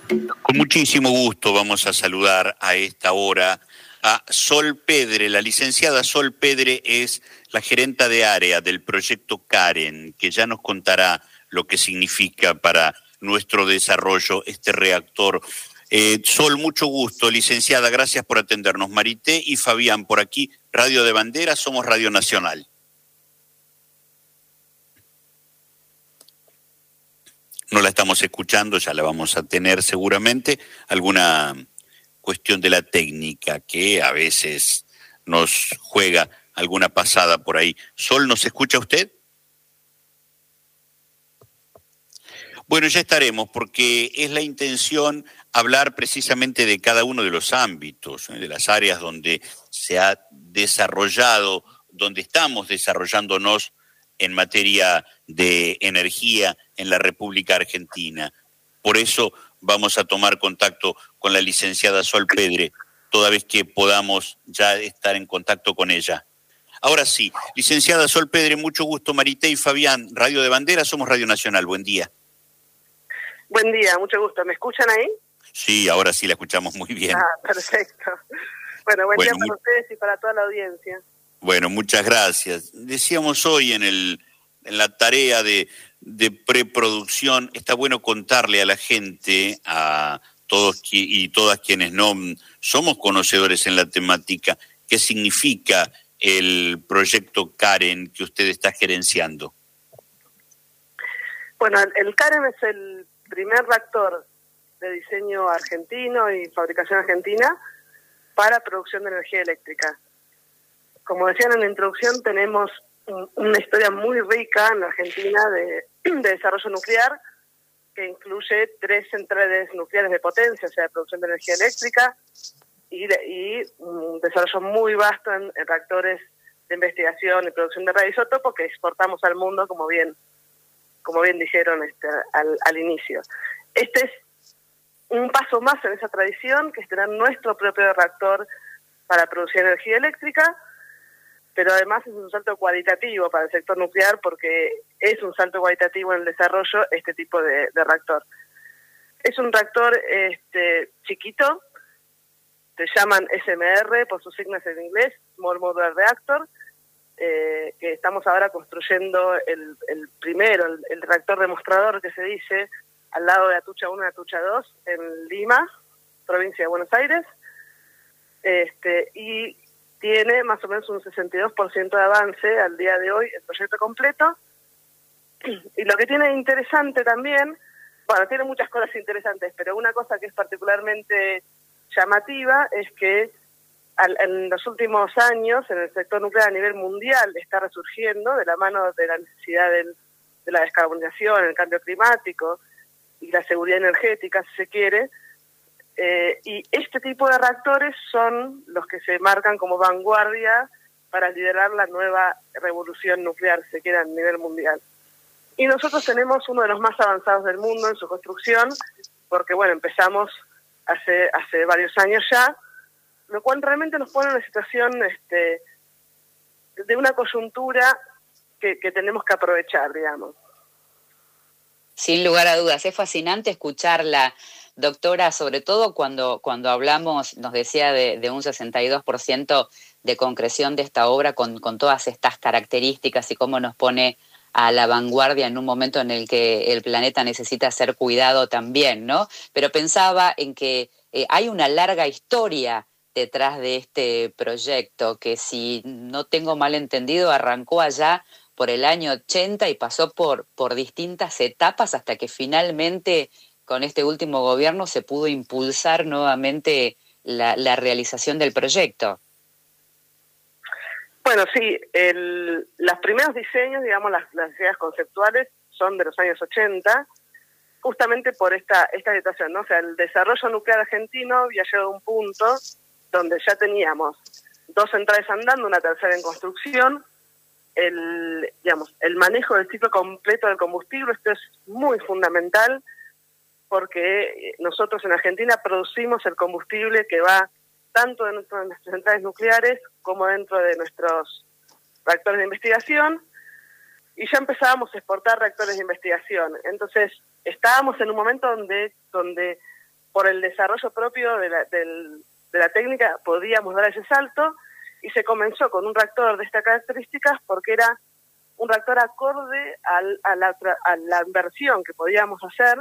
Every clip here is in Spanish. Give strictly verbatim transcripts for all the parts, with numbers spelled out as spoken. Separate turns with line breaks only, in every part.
Con muchísimo gusto vamos a saludar a esta hora a Sol Pedre. La licenciada Sol Pedre es la gerenta de área del proyecto Karen, que ya nos contará lo que significa para nuestro desarrollo este reactor. Eh, Sol, mucho gusto, licenciada, gracias por atendernos. Marité y Fabián, por aquí, Radio de Bandera, somos Radio Nacional. No la estamos escuchando, ya la vamos a tener seguramente. Alguna cuestión de la técnica que a veces nos juega alguna pasada por ahí. Sol, ¿nos escucha usted? Bueno, ya estaremos, porque es la intención hablar precisamente de cada uno de los ámbitos, ¿eh? de las áreas donde se ha desarrollado, donde estamos desarrollándonos en materia de energía en la República Argentina. Por eso vamos a tomar contacto con la licenciada Sol Pedre, toda vez que podamos ya estar en contacto con ella. Ahora sí, licenciada Sol Pedre, mucho gusto. Marité y Fabián, Radio de Bandera, somos Radio Nacional. Buen día.
Buen día, mucho gusto. ¿Me escuchan ahí?
Sí, ahora sí la escuchamos muy bien.
Ah, perfecto. Bueno, buen bueno, día para ustedes y para toda la audiencia.
Bueno, muchas gracias. Decíamos hoy en el en la tarea de, de preproducción, está bueno contarle a la gente, a todos y todas quienes no somos conocedores en la temática, qué significa el proyecto Karen que usted está gerenciando.
Bueno, el, el Karen es el primer reactor de diseño argentino y fabricación argentina para producción de energía eléctrica. Como decían en la introducción, tenemos un, una historia muy rica en la Argentina de, de desarrollo nuclear, que incluye tres centrales nucleares de potencia, o sea, de producción de energía eléctrica, y, de, y un desarrollo muy vasto en, en reactores de investigación y producción de radioisótopos que exportamos al mundo, como bien como bien dijeron este, al, al inicio. Este es un paso más en esa tradición, que es tener nuestro propio reactor para producir energía eléctrica, pero además es un salto cualitativo para el sector nuclear, porque es un salto cualitativo en el desarrollo este tipo de, de reactor. Es un reactor este, chiquito, se llaman S M R por sus siglas en inglés, Small Modular Reactor, Eh, que estamos ahora construyendo el, el primero, el, el reactor demostrador que se dice, al lado de Atucha uno y Atucha dos, en Lima, provincia de Buenos Aires, este, y tiene más o menos un sesenta y dos por ciento de avance al día de hoy, el proyecto completo. Y lo que tiene interesante también, bueno, tiene muchas cosas interesantes, pero una cosa que es particularmente llamativa es que en los últimos años, en el sector nuclear a nivel mundial, está resurgiendo de la mano de la necesidad del, de la descarbonización, el cambio climático y la seguridad energética, si se quiere. Eh, y este tipo de reactores son los que se marcan como vanguardia para liderar la nueva revolución nuclear, si se quiere, a nivel mundial. Y nosotros tenemos uno de los más avanzados del mundo en su construcción, porque, bueno, empezamos hace, hace varios años ya, lo cual realmente nos pone en una situación este, de una coyuntura que, que tenemos que aprovechar, digamos.
Sin lugar a dudas, es fascinante escucharla, doctora, sobre todo cuando, cuando hablamos, nos decía de, de un sesenta y dos por ciento de concreción de esta obra con, con todas estas características y cómo nos pone a la vanguardia en un momento en el que el planeta necesita ser cuidado también, ¿no? Pero pensaba en que eh, hay una larga historia detrás de este proyecto, que si no tengo mal entendido, arrancó allá por el año ochenta y pasó por, por distintas etapas hasta que finalmente con este último gobierno se pudo impulsar nuevamente la, la realización del proyecto.
Bueno, sí, el, los primeros diseños, digamos, las, las ideas conceptuales son de los años ochenta, justamente por esta, esta situación, ¿no? O sea, el desarrollo nuclear argentino había llegado a un punto donde ya teníamos dos centrales andando, una tercera en construcción, el, digamos, el manejo del ciclo completo del combustible. Esto es muy fundamental porque nosotros en Argentina producimos el combustible que va tanto dentro de nuestras centrales nucleares como dentro de nuestros reactores de investigación, y ya empezábamos a exportar reactores de investigación. Entonces, estábamos en un momento donde, donde el desarrollo propio de la, del, de la técnica podíamos dar ese salto, y se comenzó con un reactor de estas características porque era un reactor acorde al, a, la, a la inversión que podíamos hacer,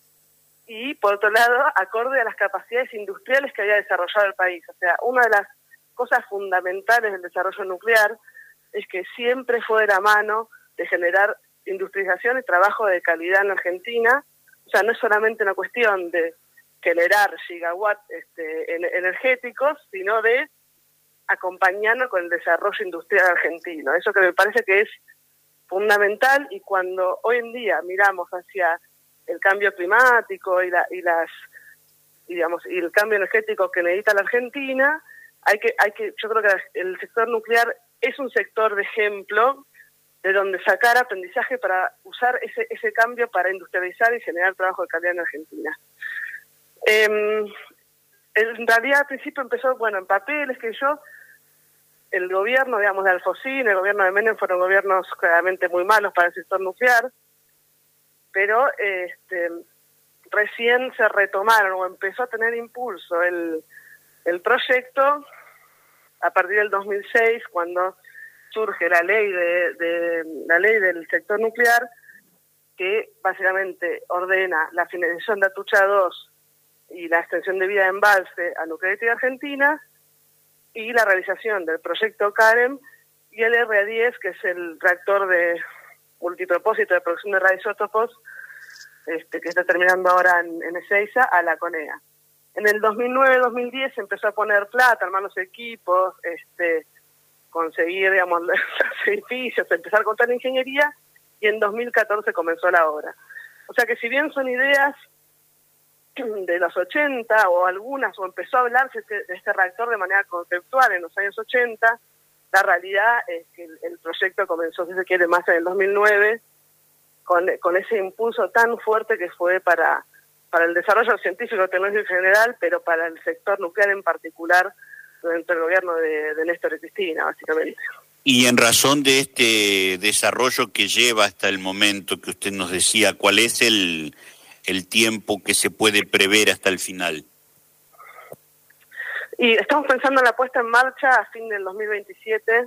y por otro lado, acorde a las capacidades industriales que había desarrollado el país. O sea, una de las cosas fundamentales del desarrollo nuclear es que siempre fue de la mano de generar industrialización y trabajo de calidad en Argentina. O sea, no es solamente una cuestión de generar gigawatts este, energéticos, sino de acompañarnos con el desarrollo industrial argentino. Eso que me parece que es fundamental, y cuando hoy en día miramos hacia el cambio climático y, la, y las digamos y el cambio energético que necesita la Argentina, hay que hay que yo creo que el sector nuclear es un sector de ejemplo de donde sacar aprendizaje para usar ese ese cambio para industrializar y generar trabajo de calidad en Argentina. Eh, en realidad al principio empezó, bueno, en papeles que yo, el gobierno, digamos, de Alfonsín, el gobierno de Menem fueron gobiernos claramente muy malos para el sector nuclear, pero este, recién se retomaron o empezó a tener impulso el, el proyecto a partir del dos mil seis, cuando surge la ley de, de la ley del sector nuclear, que básicamente ordena la finalización de Atucha dos y la extensión de vida de embalse a Nuclearelectrica Argentina, y la realización del proyecto CAREM y el R A diez, que es el reactor de multipropósito de producción de radioisótopos, este, que está terminando ahora en, en Ezeiza, a la CONEA. En el dos mil nueve dos mil diez se empezó a poner plata, armar los equipos, este, conseguir, digamos, los edificios, empezar a contar la ingeniería, y en dos mil catorce comenzó la obra. O sea que si bien son ideas de los ochenta, o algunas, o empezó a hablarse de este reactor de manera conceptual en los años ochenta, la realidad es que el, el proyecto comenzó, si se quiere, más en el dos mil nueve, con, con ese impulso tan fuerte que fue para, para el desarrollo científico tecnológico en general, pero para el sector nuclear en particular, durante el gobierno de, de Néstor y Cristina, básicamente.
Y en razón de este desarrollo que lleva hasta el momento que usted nos decía, ¿cuál es el, el tiempo que se puede prever hasta el final?
Y estamos pensando en la puesta en marcha a fin del dos mil veintisiete.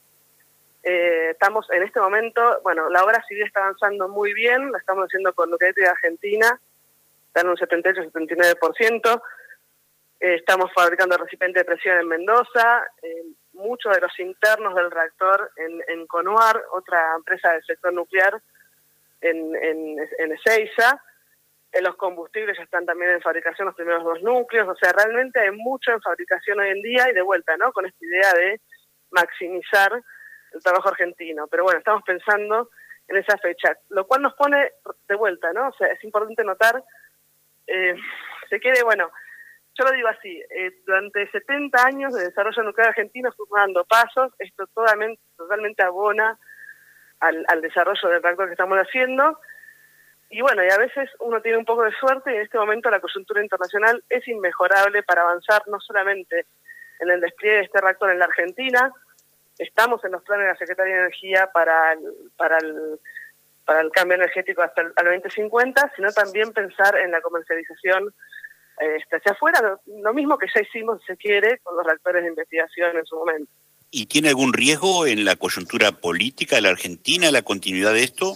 Eh, estamos en este momento, bueno, la obra civil está avanzando muy bien, la estamos haciendo con Nuclearelectrica Argentina, está en un setenta y ocho a setenta y nueve por ciento. Eh, estamos fabricando recipiente de presión en Mendoza, eh, muchos de los internos del reactor en, en Conuar, otra empresa del sector nuclear, en, en, en Ezeiza. Eh, los combustibles ya están también en fabricación, los primeros dos núcleos. O sea, realmente hay mucho en fabricación hoy en día, y de vuelta, ¿no?, con esta idea de maximizar el trabajo argentino. Pero bueno, estamos pensando en esa fecha, lo cual nos pone de vuelta, ¿no? O sea, es importante notar, eh, se quiere, bueno, yo lo digo así, eh, durante setenta años de desarrollo nuclear argentino fuimos dando pasos, esto totalmente, totalmente abona al, al desarrollo del reactor que estamos haciendo, y bueno, y a veces uno tiene un poco de suerte, y en este momento la coyuntura internacional es inmejorable para avanzar no solamente en el despliegue de este reactor en la Argentina, estamos en los planes de la Secretaría de Energía para el, para el, para el cambio energético hasta el al veinte cincuenta, sino también pensar en la comercialización Este, hacia afuera, lo, lo mismo que ya hicimos, si se quiere, con los reactores de investigación en su momento.
¿Y tiene algún riesgo en la coyuntura política de la Argentina, la continuidad de esto?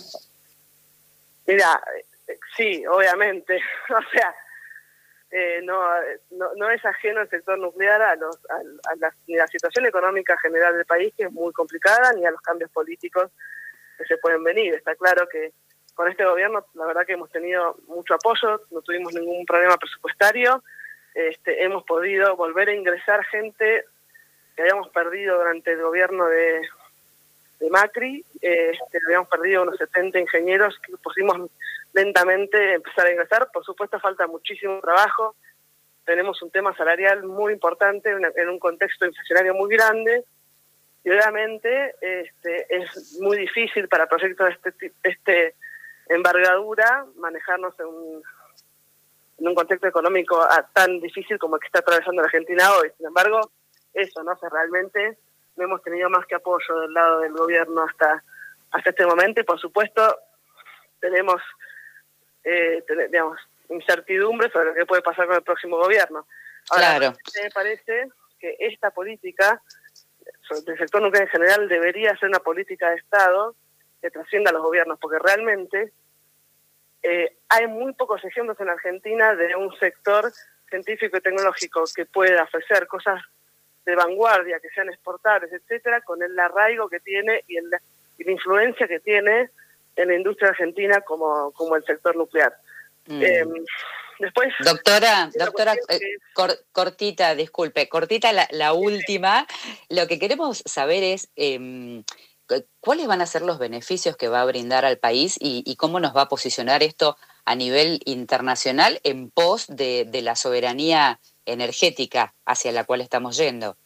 Mira, sí, obviamente. O sea, eh, no, no no es ajeno el sector nuclear a, los, a, a la, ni la situación económica general del país, que es muy complicada, ni a los cambios políticos que se pueden venir. Está claro que con este gobierno, la verdad que hemos tenido mucho apoyo, no tuvimos ningún problema presupuestario, este, hemos podido volver a ingresar gente que habíamos perdido durante el gobierno de, de Macri, este, habíamos perdido unos setenta ingenieros que pusimos lentamente empezar a ingresar. Por supuesto falta muchísimo trabajo, tenemos un tema salarial muy importante en, en un contexto inflacionario muy grande, y obviamente este, es muy difícil para proyectos de este, este envergadura manejarnos en un, en un contexto económico a, tan difícil como el que está atravesando la Argentina hoy. Sin embargo, eso, ¿no? O sea, realmente no hemos tenido más que apoyo del lado del gobierno hasta hasta este momento, y por supuesto tenemos, eh, ten, digamos, incertidumbre sobre lo que puede pasar con el próximo gobierno. Ahora,
claro.
me parece que esta política del sector nuclear en general debería ser una política de Estado que trascienda a los gobiernos, porque realmente eh, hay muy pocos ejemplos en Argentina de un sector científico y tecnológico que pueda ofrecer cosas de vanguardia, que sean exportables, etcétera, con el arraigo que tiene y, el, y la influencia que tiene en la industria argentina como, como el sector nuclear. Mm. Eh, después,
doctora, doctora, eh, cor, cortita, disculpe, cortita la, la última. Lo que queremos saber es eh, cuáles van a ser los beneficios que va a brindar al país y, y cómo nos va a posicionar esto a nivel internacional en pos de, de la soberanía energética hacia la cual estamos yendo.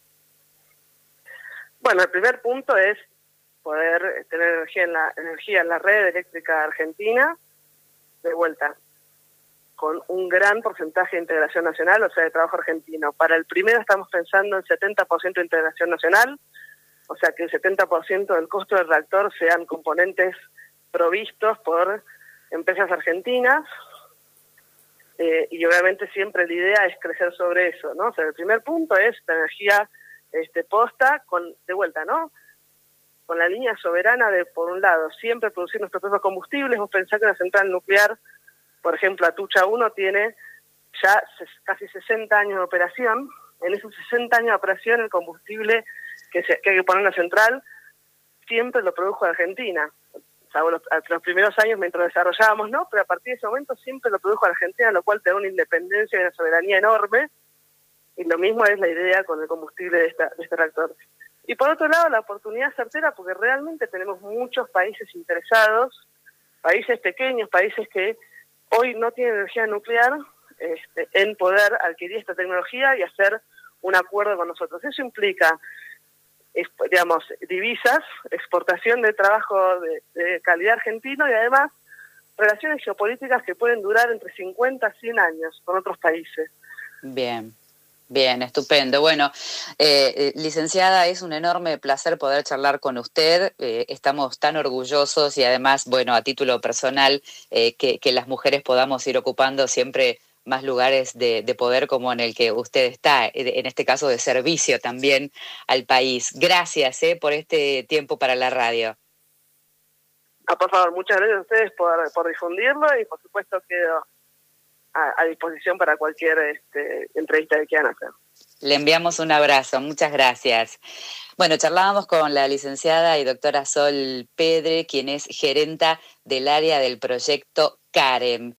Bueno, el primer punto es poder tener energía en la energía en la red eléctrica argentina, de vuelta, con un gran porcentaje de integración nacional, o sea, de trabajo argentino. Para el primero estamos pensando en setenta por ciento de integración nacional, o sea, que el setenta por ciento del costo del reactor sean componentes provistos por empresas argentinas, eh, y obviamente siempre la idea es crecer sobre eso, ¿no? O sea, el primer punto es la energía este, posta, con de vuelta, ¿no? Con la línea soberana de, por un lado, siempre producir nuestros propios combustibles. Vos pensás que una central nuclear, por ejemplo, Atucha uno, tiene ya casi sesenta años de operación. En esos sesenta años de operación, el combustible que, se, que hay que poner en la central siempre lo produjo Argentina. O sea, los, los primeros años mientras desarrollábamos, no, pero a partir de ese momento siempre lo produjo Argentina, lo cual te da una independencia y una soberanía enorme. Y lo mismo es la idea con el combustible de, esta, de este reactor. Y por otro lado, la oportunidad certera, porque realmente tenemos muchos países interesados, países pequeños, países que hoy no tienen energía nuclear, este, en poder adquirir esta tecnología y hacer un acuerdo con nosotros. Eso implica, es, digamos, divisas, exportación de trabajo de, de calidad argentino y además relaciones geopolíticas que pueden durar entre cincuenta a cien años con otros países.
Bien. Bien, estupendo. Bueno, eh, licenciada, es un enorme placer poder charlar con usted. Eh, estamos tan orgullosos y además, bueno, a título personal, eh, que, que las mujeres podamos ir ocupando siempre más lugares de, de poder como en el que usted está, en este caso de servicio también al país. Gracias eh, por este tiempo para la radio.
Ah, por favor, muchas gracias a ustedes por, por difundirlo y por supuesto quedo A, a disposición para cualquier este, entrevista que quieran hacer.
Le enviamos un abrazo, muchas gracias. Bueno, charlábamos con la licenciada y doctora Sol Pedre, quien es gerenta del área del proyecto CAREM.